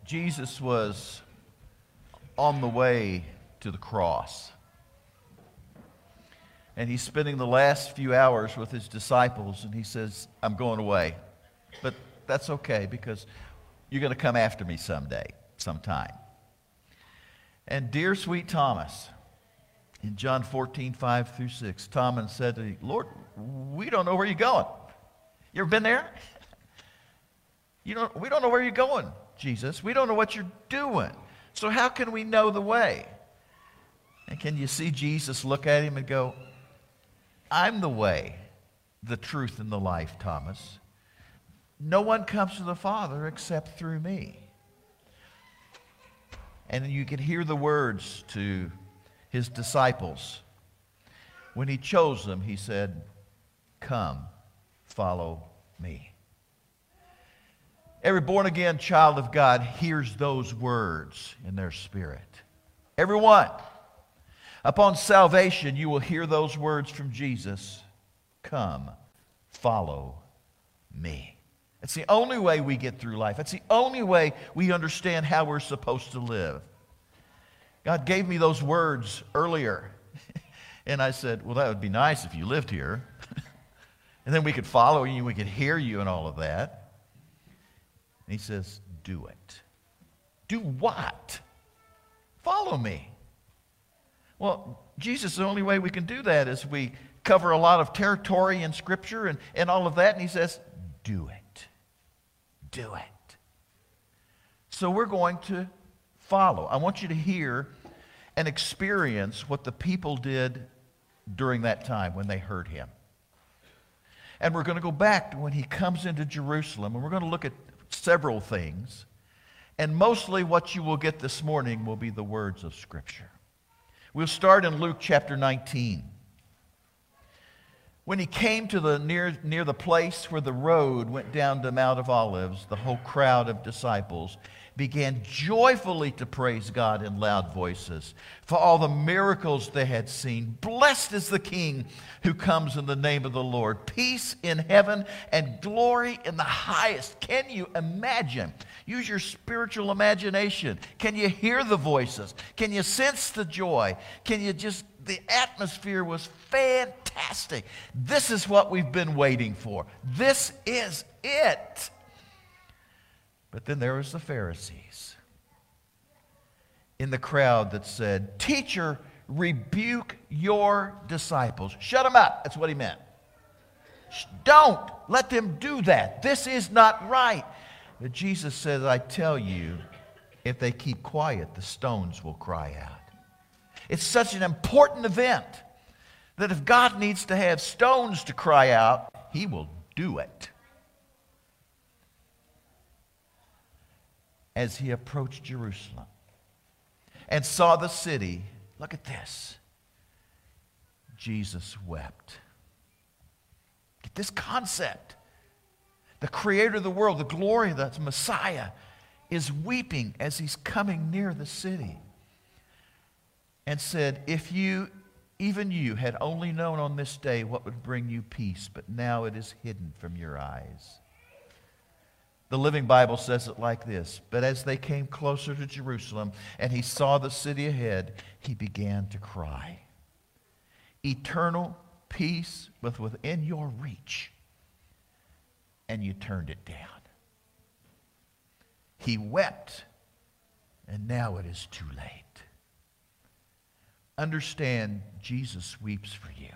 Jesus was on the way to the cross. And he's spending the last few hours with his disciples, and he says, I'm going away. But that's okay, because you're going to come after me sometime. And dear sweet Thomas, in John 14:5-6, Thomas said to him, Lord, we don't know where you're going. You ever been there? We don't know where you're going, Jesus. We don't know what you're doing. So how can we know the way? And can you see Jesus look at him and go, I'm the way, the truth, and the life, Thomas. No one comes to the Father except through me. And you can hear the words to his disciples. When he chose them, he said, come, follow me. Every born-again child of God hears those words in their spirit. Everyone. Upon salvation, you will hear those words from Jesus. Come, follow me. It's the only way we get through life. It's the only way we understand how we're supposed to live. God gave me those words earlier. And I said, well, that would be nice if you lived here. And then we could follow you, we could hear you and all of that. And he says, do it. Do what? Follow me. Well, Jesus, the only way we can do that is we cover a lot of territory in Scripture and all of that. And he says, do it. Do it. So we're going to follow. I want you to hear and experience what the people did during that time when they heard him. And we're going to go back to when he comes into Jerusalem, and we're going to look at several things. And mostly what you will get this morning will be the words of Scripture. We'll start in Luke chapter 19. When he came to the near the place where the road went down to Mount of Olives, the whole crowd of disciples began joyfully to praise God in loud voices for all the miracles they had seen. Blessed is the King who comes in the name of the Lord. Peace in heaven and glory in the highest. Can you imagine? Use your spiritual imagination. Can you hear the voices? Can you sense the joy? The atmosphere was fantastic. This is what we've been waiting for. This is it. But then there was the Pharisees in the crowd that said, Teacher, rebuke your disciples. Shut them up. That's what he meant. Don't let them do that. This is not right. But Jesus says, I tell you, if they keep quiet, the stones will cry out. It's such an important event that if God needs to have stones to cry out, he will do it. As he approached Jerusalem and saw the city, look at this, Jesus wept. Get this concept. The creator of the world, the glory of the Messiah, is weeping as he's coming near the city. And said, if you, even you, had only known on this day what would bring you peace, but now it is hidden from your eyes. The Living Bible says it like this, but as they came closer to Jerusalem and he saw the city ahead, he began to cry. Eternal peace was within your reach, and you turned it down. He wept, and now it is too late. Understand, Jesus weeps for you.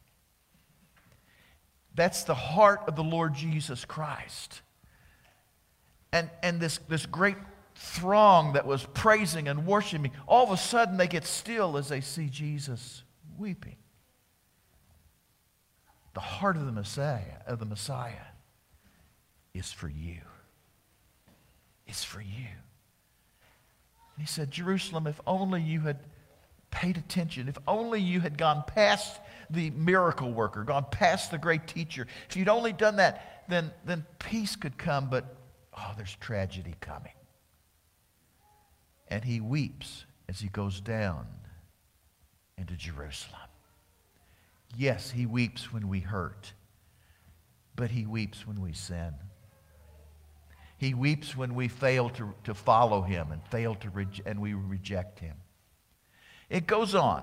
That's the heart of the Lord Jesus Christ. And this great throng that was praising and worshiping, all of a sudden they get still as they see Jesus weeping. The heart of the Messiah is for you. It's for you. And he said, Jerusalem, if only you had paid attention, if only you had gone past the miracle worker, gone past the great teacher, if you'd only done that, then peace could come, but there's tragedy coming. And he weeps as he goes down into Jerusalem. Yes, he weeps when we hurt, but he weeps when we sin. He weeps when we fail to follow him and and we reject him. It goes on.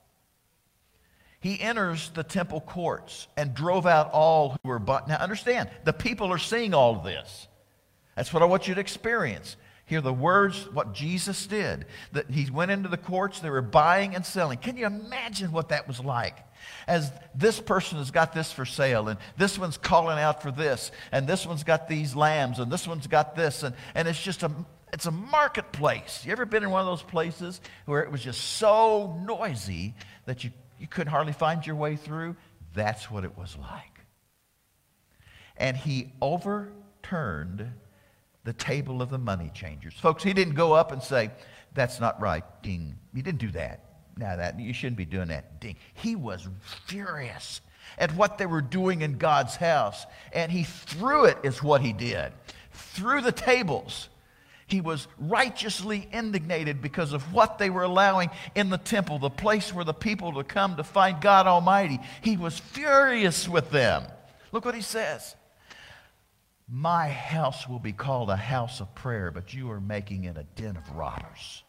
He enters the temple courts and drove out all who were bought. Now understand, the people are seeing all of this. That's what I want you to experience. Hear the words, what Jesus did. That he went into the courts, they were buying and selling. Can you imagine what that was like? As this person has got this for sale, and this one's calling out for this, and this one's got these lambs, and this one's got this, and it's just it's a marketplace. You ever been in one of those places where it was just so noisy that you couldn't hardly find your way through? That's what it was like. And he overturned the table of the money changers. Folks, he didn't go up and say, that's not right, ding. He didn't do that. Now that you shouldn't be doing that, ding. He was furious at what they were doing in God's house, and he threw it, is what he did. Threw the tables. He was righteously indignated because of what they were allowing in the temple, the place where the people would come to find God Almighty. He was furious with them. Look what he says. My house will be called a house of prayer, but you are making it a den of robbers.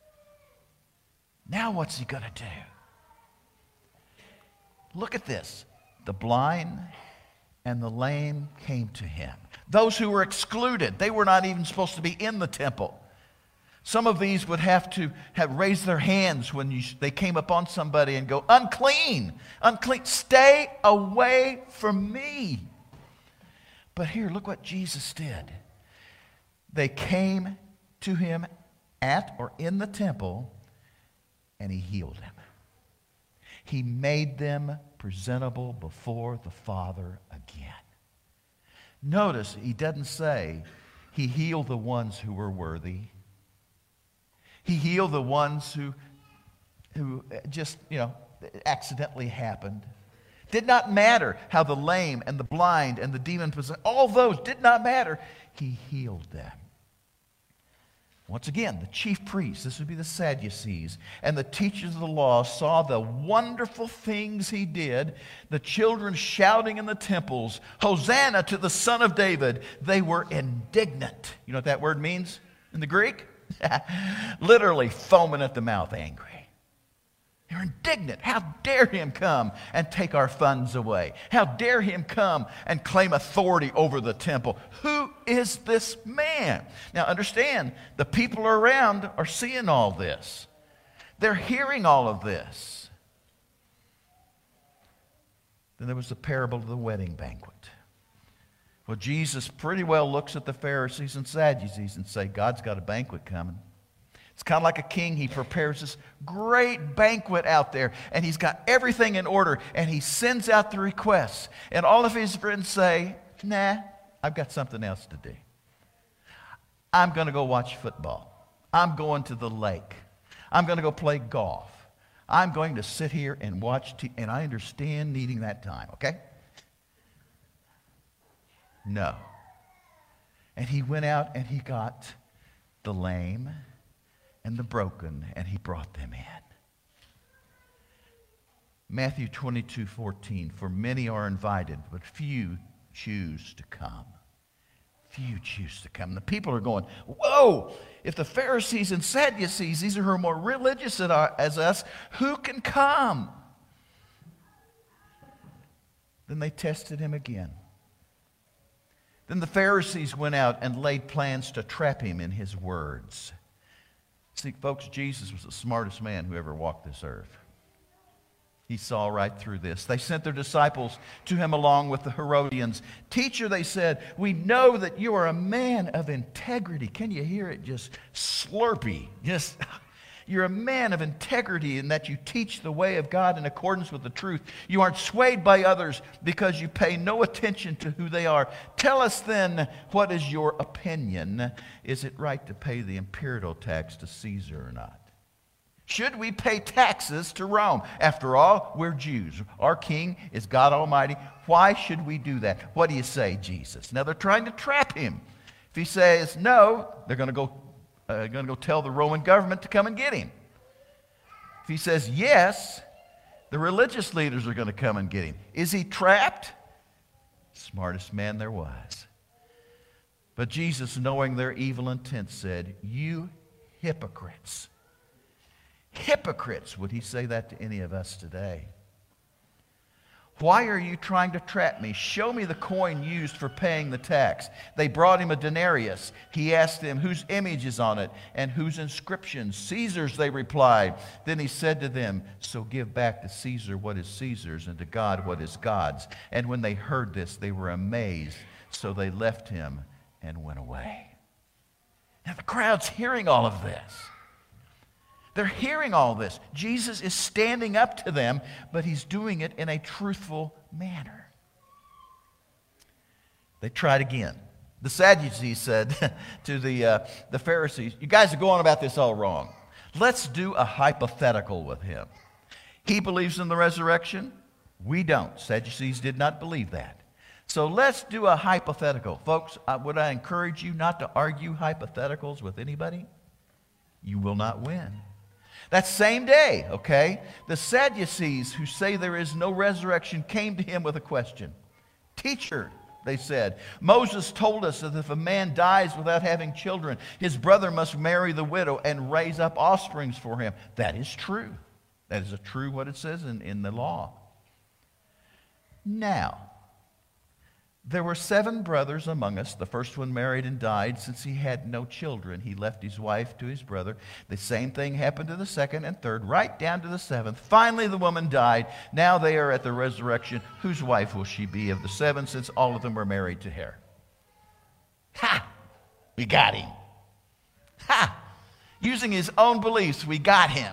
Now what's he going to do? Look at this. The blind and the lame came to him. Those who were excluded, they were not even supposed to be in the temple. Some of these would have to have raised their hands when they came upon somebody and go, unclean, unclean, stay away from me. But here, look what Jesus did. They came to him at or in the temple, and he healed them. He made them presentable before the Father again. Notice, he doesn't say he healed the ones who were worthy. He healed the ones who just, accidentally happened. Did not matter how the lame and the blind and the demon-possessed, all those did not matter. He healed them. Once again, the chief priests, this would be the Sadducees, and the teachers of the law saw the wonderful things he did, the children shouting in the temples, Hosanna to the Son of David. They were indignant. You know what that word means in the Greek? Literally foaming at the mouth, angry. They're indignant. How dare him come and take our funds away? How dare him come and claim authority over the temple? Who is this man? Now understand, the people around are seeing all this. They're hearing all of this. Then there was the parable of the wedding banquet. Well, Jesus pretty well looks at the Pharisees and Sadducees and say, God's got a banquet coming. It's kind of like a king. He prepares this great banquet out there, and he's got everything in order, and he sends out the requests. And all of his friends say, nah, I've got something else to do. I'm going to go watch football. I'm going to the lake. I'm going to go play golf. I'm going to sit here and watch and I understand needing that time, okay? No. And he went out and he got the lame and the broken, and he brought them in. Matthew 22:14, for many are invited, but few choose to come. Few choose to come. The people are going, whoa, if the Pharisees and Sadducees, these are who are more religious as us, who can come? Then they tested him again. Then the Pharisees went out and laid plans to trap him in his words. See, folks, Jesus was the smartest man who ever walked this earth. He saw right through this. They sent their disciples to him along with the Herodians. Teacher, they said, we know that you are a man of integrity. Can you hear it? Just slurpy. You're a man of integrity in that you teach the way of God in accordance with the truth. You aren't swayed by others because you pay no attention to who they are. Tell us then, what is your opinion? Is it right to pay the imperial tax to Caesar or not? Should we pay taxes to Rome? After all, we're Jews. Our king is God Almighty. Why should we do that? What do you say, Jesus? Now they're trying to trap him. If he says no, they're going to go tell the Roman government to come and get him. If he says yes, the religious leaders are going to come and get him. Is he trapped? Smartest man there was. But Jesus, knowing their evil intent, said, "You hypocrites." Hypocrites, would he say that to any of us today? "Why are you trying to trap me? Show me the coin used for paying the tax." They brought him a denarius. He asked them, "Whose image is on it and whose inscription?" "Caesar's," they replied. Then he said to them, "So give back to Caesar what is Caesar's and to God what is God's." And when they heard this, they were amazed. So they left him and went away. Now the crowd's hearing all of this. They're hearing all this. Jesus is standing up to them, but he's doing it in a truthful manner. They tried again. The Sadducees said to the Pharisees, "You guys are going about this all wrong. Let's do a hypothetical with him. He believes in the resurrection. We don't." Sadducees did not believe that. So let's do a hypothetical. Folks, would I encourage you not to argue hypotheticals with anybody? You will not win. That same day, okay, the Sadducees, who say there is no resurrection, came to him with a question. "Teacher," they said, "Moses told us that if a man dies without having children, his brother must marry the widow and raise up offsprings for him." That is true. That is true what it says in the law. Now, there were 7 brothers among us. The first one married and died. Since he had no children, he left his wife to his brother. The same thing happened to the second and third, right down to the 7th. Finally, the woman died. Now they are at the resurrection. Whose wife will she be of the 7, since all of them were married to her? Ha! We got him. Ha! Using his own beliefs, we got him.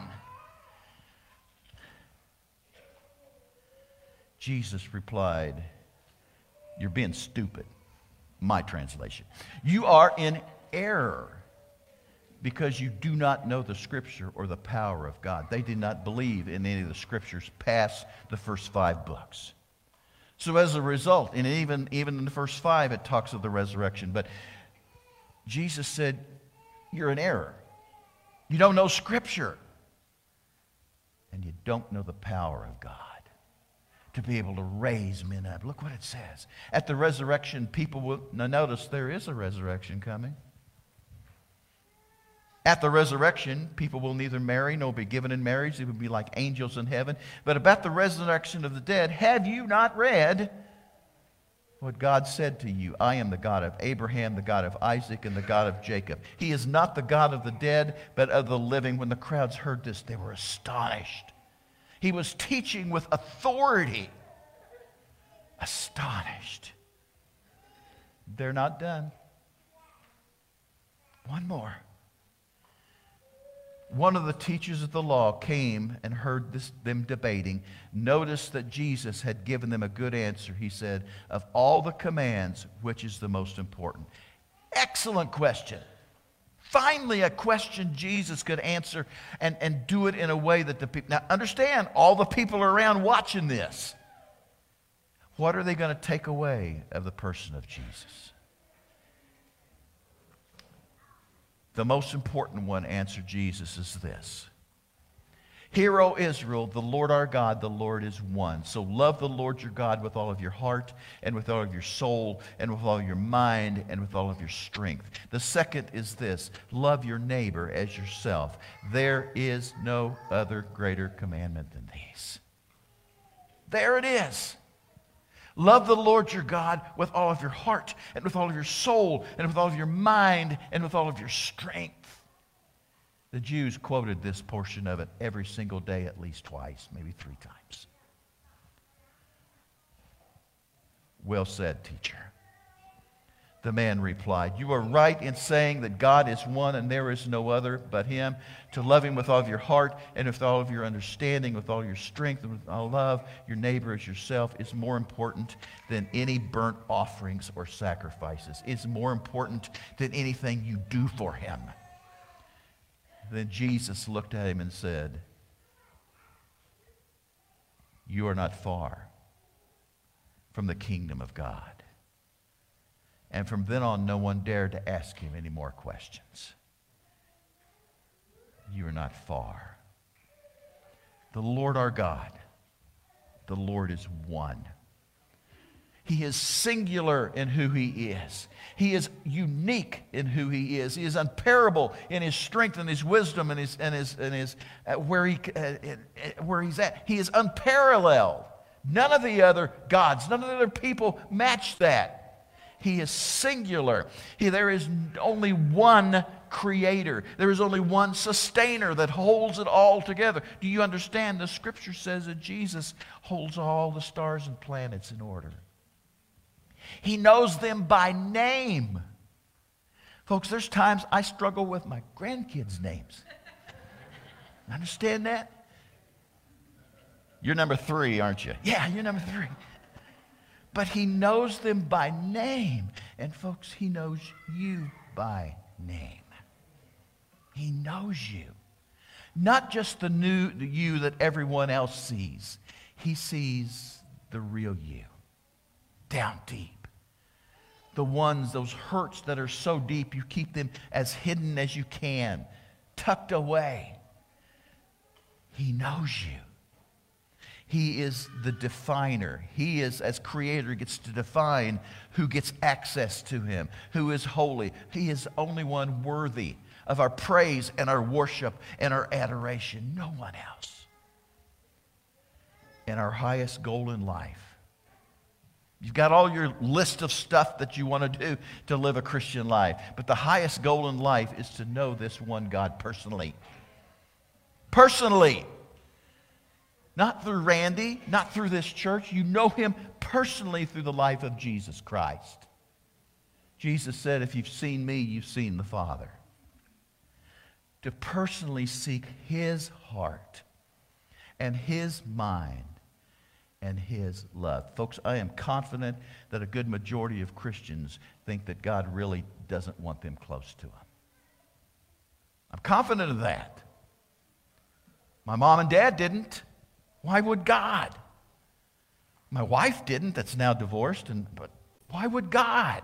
Jesus replied, "You're being stupid." My translation. "You are in error because you do not know the Scripture or the power of God." They did not believe in any of the Scriptures past the first 5 books. So as a result, and even in the first 5, it talks of the resurrection. But Jesus said, "You're in error. You don't know Scripture. And you don't know the power of God to be able to raise men up." Look what it says. At the resurrection, people will... Now notice, there is a resurrection coming. At the resurrection, people will neither marry nor be given in marriage. They will be like angels in heaven. But about the resurrection of the dead, have you not read what God said to you? "I am the God of Abraham, the God of Isaac, and the God of Jacob." He is not the God of the dead, but of the living. When the crowds heard this, they were astonished. He was teaching with authority. Astonished. They're not done. One more. One of the teachers of the law came and heard them debating. Noticed that Jesus had given them a good answer. He said, "Of all the commands, which is the most important?" Excellent question. Finally, a question Jesus could answer and do it in a way that the people... Now, understand, all the people are around watching this. What are they going to take away of the person of Jesus? The most important one, answered Jesus, is this. "Hear, O Israel, the Lord our God, the Lord is one. So love the Lord your God with all of your heart and with all of your soul and with all of your mind and with all of your strength." The second is this: love your neighbor as yourself. There is no other greater commandment than these. There it is. Love the Lord your God with all of your heart and with all of your soul and with all of your mind and with all of your strength. The Jews quoted this portion of it every single day at least twice, maybe 3 times. "Well said, teacher." The man replied, "You are right in saying that God is one and there is no other but Him. To love Him with all of your heart and with all of your understanding, with all your strength and with all love, your neighbor as yourself, is more important than any burnt offerings or sacrifices. It's more important than anything you do for Him." Then Jesus looked at him and said, "You are not far from the kingdom of God." And from then on, no one dared to ask him any more questions. You are not far. The Lord our God, the Lord is one. He is singular in who He is. He is unique in who He is. He is unparalleled in His strength and His wisdom and where He's at. He is unparalleled. None of the other gods, none of the other people match that. He is singular. There is only one creator. There is only one sustainer that holds it all together. Do you understand? The Scripture says that Jesus holds all the stars and planets in order. He knows them by name. Folks, there's times I struggle with my grandkids' names. Understand that? You're number 3, aren't you? Yeah, you're number 3. But He knows them by name. And folks, He knows you by name. He knows you. Not just the you that everyone else sees. He sees the real you. Down deep. The ones, those hurts that are so deep, you keep them as hidden as you can. Tucked away. He knows you. He is the definer. He is, as creator, gets to define who gets access to Him, who is holy. He is the only one worthy of our praise and our worship and our adoration. No one else. And our highest goal in life. You've got all your list of stuff that you want to do to live a Christian life. But the highest goal in life is to know this one God personally. Personally. Not through Randy, not through this church. You know Him personally through the life of Jesus Christ. Jesus said, if you've seen me, you've seen the Father. To personally seek His heart and His mind and His love. Folks, I am confident that a good majority of Christians think that God really doesn't want them close to Him. I'm confident of that. My mom and dad didn't. Why would God? My wife didn't, that's now divorced, but why would God?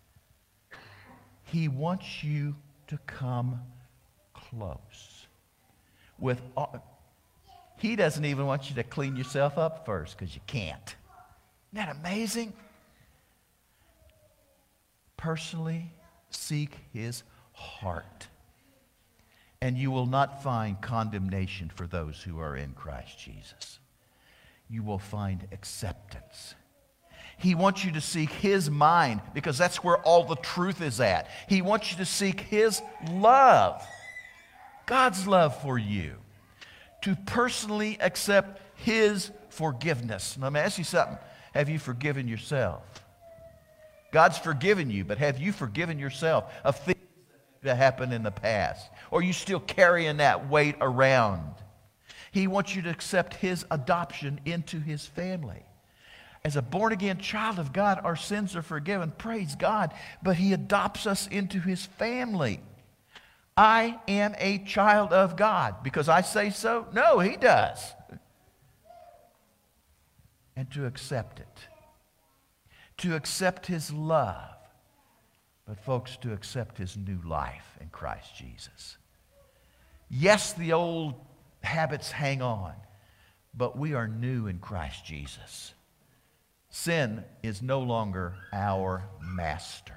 He wants you to come close. He doesn't even want you to clean yourself up first because you can't. Isn't that amazing? Personally seek His heart. And you will not find condemnation for those who are in Christ Jesus. You will find acceptance. He wants you to seek His mind because that's where all the truth is at. He wants you to seek His love, God's love for you, to personally accept His forgiveness. Now, let me ask you something. Have you forgiven yourself? God's forgiven you, but have you forgiven yourself of things that happened in the past? Or are you still carrying that weight around? He wants you to accept His adoption into His family. As a born-again child of God, our sins are forgiven. Praise God. But He adopts us into His family. I am a child of God. Because I say so? No, He does. And to accept it. To accept His love. But folks, to accept His new life in Christ Jesus. Yes, the old habits hang on, but we are new in Christ Jesus. Sin is no longer our master.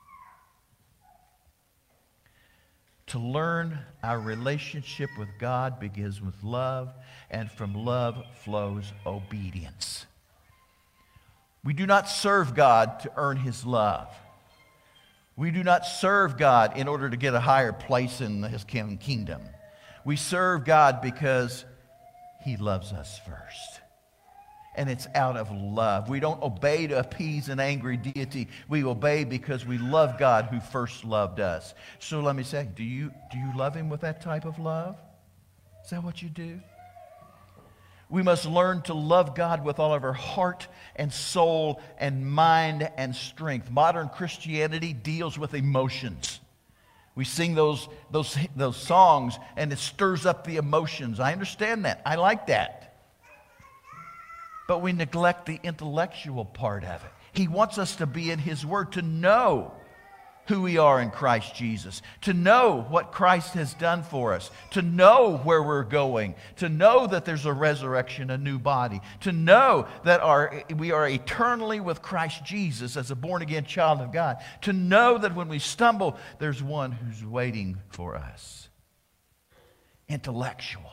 To learn our relationship with God begins with love, and from love flows obedience. We do not serve God to earn His love. We do not serve God in order to get a higher place in His kingdom. We serve God because He loves us first. And it's out of love. We don't obey to appease an angry deity. We obey because we love God who first loved us. So let me say, do you love Him with that type of love? Is that what you do? We must learn to love God with all of our heart and soul and mind and strength. Modern Christianity deals with emotions. We sing those songs and it stirs up the emotions. I understand that. I like that. But we neglect the intellectual part of it. He wants us to be in His Word, to know who we are in Christ Jesus, to know what Christ has done for us, to know where we're going, to know that there's a resurrection, a new body, to know that we are eternally with Christ Jesus as a born-again child of God, to know that when we stumble, there's one who's waiting for us. Intellectual,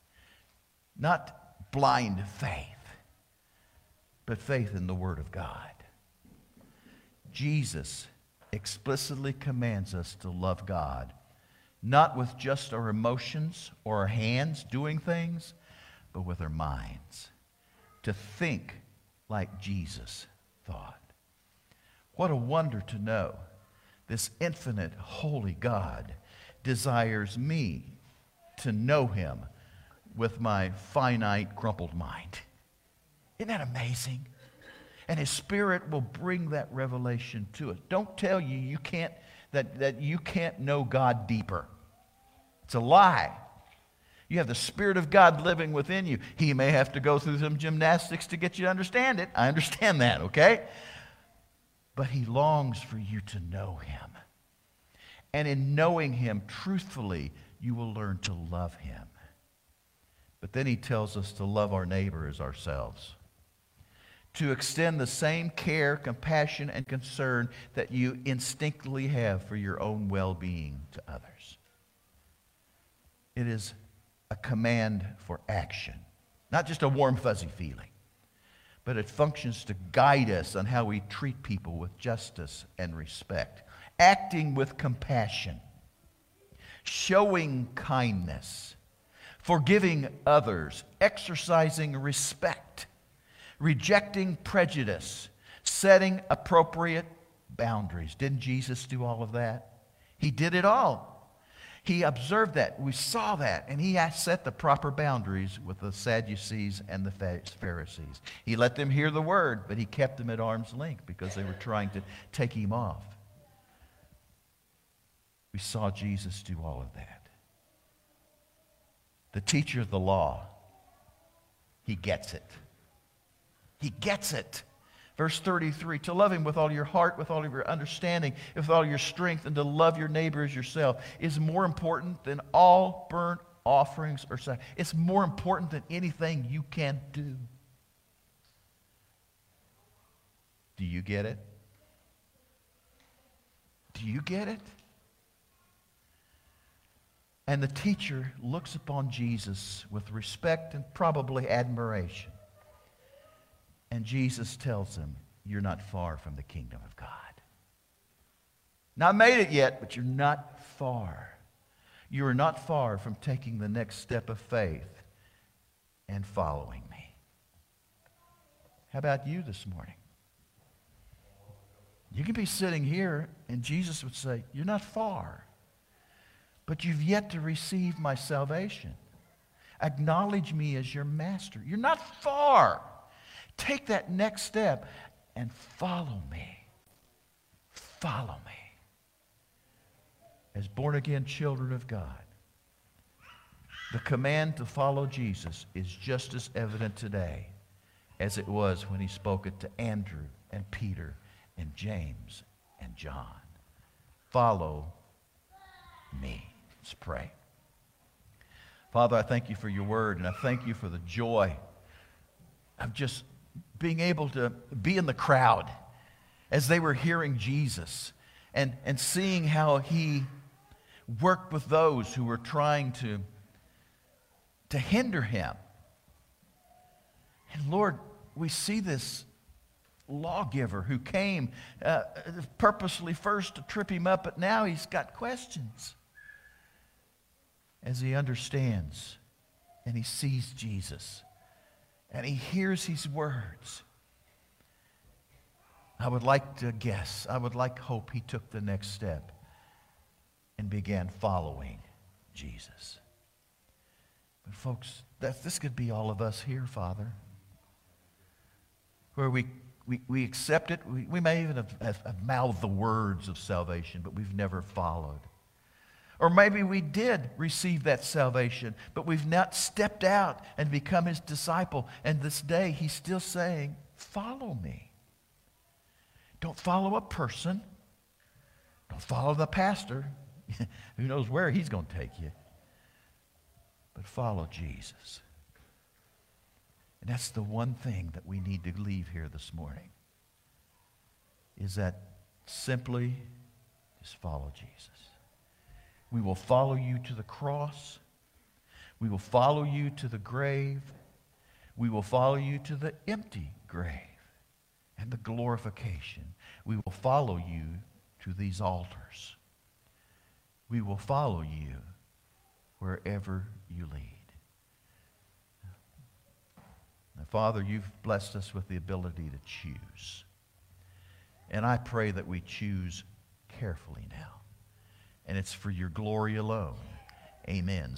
not blind faith, but faith in the Word of God. Jesus explicitly commands us to love God, not with just our emotions or our hands doing things, but with our minds. To think like Jesus thought. What a wonder to know this infinite, holy God desires me to know Him with my finite, crumpled mind. Isn't that amazing? And His Spirit will bring that revelation to us. Don't tell you that you can't know God deeper. It's a lie. You have the Spirit of God living within you. He may have to go through some gymnastics to get you to understand it. I understand that, okay? But He longs for you to know Him. And in knowing Him truthfully, you will learn to love Him. But then He tells us to love our neighbor as ourselves. To extend the same care, compassion, and concern that you instinctively have for your own well-being to others. It is a command for action, not just a warm, fuzzy feeling, but it functions to guide us on how we treat people with justice and respect, acting with compassion, showing kindness, forgiving others, exercising respect, rejecting prejudice, setting appropriate boundaries. Didn't Jesus do all of that? He did it all. He observed that. We saw that. And He set the proper boundaries with the Sadducees and the Pharisees. He let them hear the word, but He kept them at arm's length because they were trying to take Him off. We saw Jesus do all of that. The teacher of the law, he gets it. He gets it. Verse 33, to love Him with all your heart, with all of your understanding, with all your strength, and to love your neighbor as yourself is more important than all burnt offerings or sacrifice. It's more important than anything you can do. Do you get it? Do you get it? And the teacher looks upon Jesus with respect and probably admiration. And Jesus tells him, you're not far from the kingdom of God. Not made it yet, but you're not far. You are not far from taking the next step of faith and following me. How about you this morning? You can be sitting here and Jesus would say, you're not far, but you've yet to receive my salvation. Acknowledge me as your master. You're not far. Take that next step and follow me. Follow me. As born-again children of God, the command to follow Jesus is just as evident today as it was when He spoke it to Andrew and Peter and James and John. Follow me. Let's pray. Father, I thank You for Your word, and I thank You for the joy of just being able to be in the crowd as they were hearing Jesus and seeing how He worked with those who were trying to hinder Him. And Lord, we see this lawgiver who came purposely first to trip Him up, but now he's got questions as he understands and he sees Jesus. And he hears His words. I would like to guess, I would like hope he took the next step and began following Jesus. But folks, this could be all of us here, Father, where we accept it. We may even have mouthed the words of salvation, but we've never followed. Or maybe we did receive that salvation, but we've not stepped out and become His disciple. And this day, He's still saying, follow me. Don't follow a person. Don't follow the pastor. Who knows where he's going to take you. But follow Jesus. And that's the one thing that we need to leave here this morning, is that simply just follow Jesus. We will follow you to the cross. We will follow you to the grave. We will follow you to the empty grave and the glorification. We will follow you to these altars. We will follow you wherever you lead. Now, Father, you've blessed us with the ability to choose. And I pray that we choose carefully now. And it's for your glory alone. Amen.